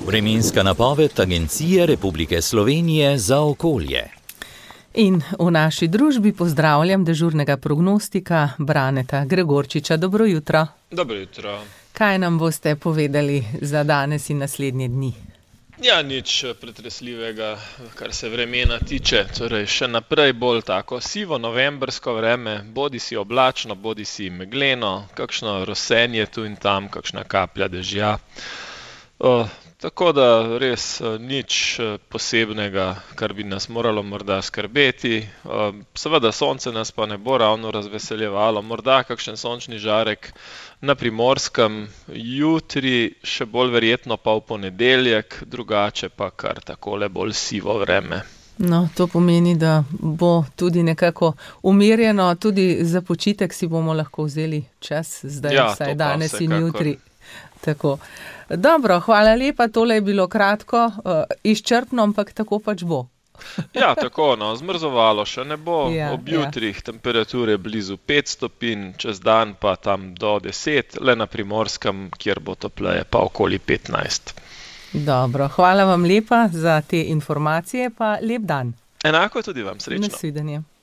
Vremenska napoved Agencije Republike Slovenije za okolje. In v naši družbi pozdravljam dežurnega prognostika Braneta Gregorčiča. Dobro jutro. Dobro jutro. Kaj nam boste povedali za danes in naslednje dni? Ja, nič pretresljivega, kar se vremena tiče. Torej, še naprej bolj tako sivo novembrsko vreme, bodi si oblačno, bodi si megleno, kakšno rosenje tu in tam, kakšna kaplja dežja. Tako da res nič posebnega, kar bi nas moralo morda skrbeti. Seveda sonce nas pa ne bo ravno razveseljevalo, morda kakšen sončni žarek na Primorskem, jutri še bolj verjetno pa v ponedeljek, drugače pa kar takole bolj sivo vreme. No, to pomeni, da bo tudi nekako umirjeno, tudi za počitek si bomo lahko vzeli čas, zdaj vsaj danes in jutri. Tako. Dobro, hvala lepa, tole je bilo kratko, izčrpno, ampak tako pač bo. Ja, tako, zmrzovalo še ne bo, ob jutrih temperature blizu 5 stopinj, čez dan pa tam do 10, le na Primorskem, kjer bo topleje, pa okoli 15. Dobro, hvala vam lepa za te informacije, pa lep dan. Enako tudi vam, srečno. Nasvidenje.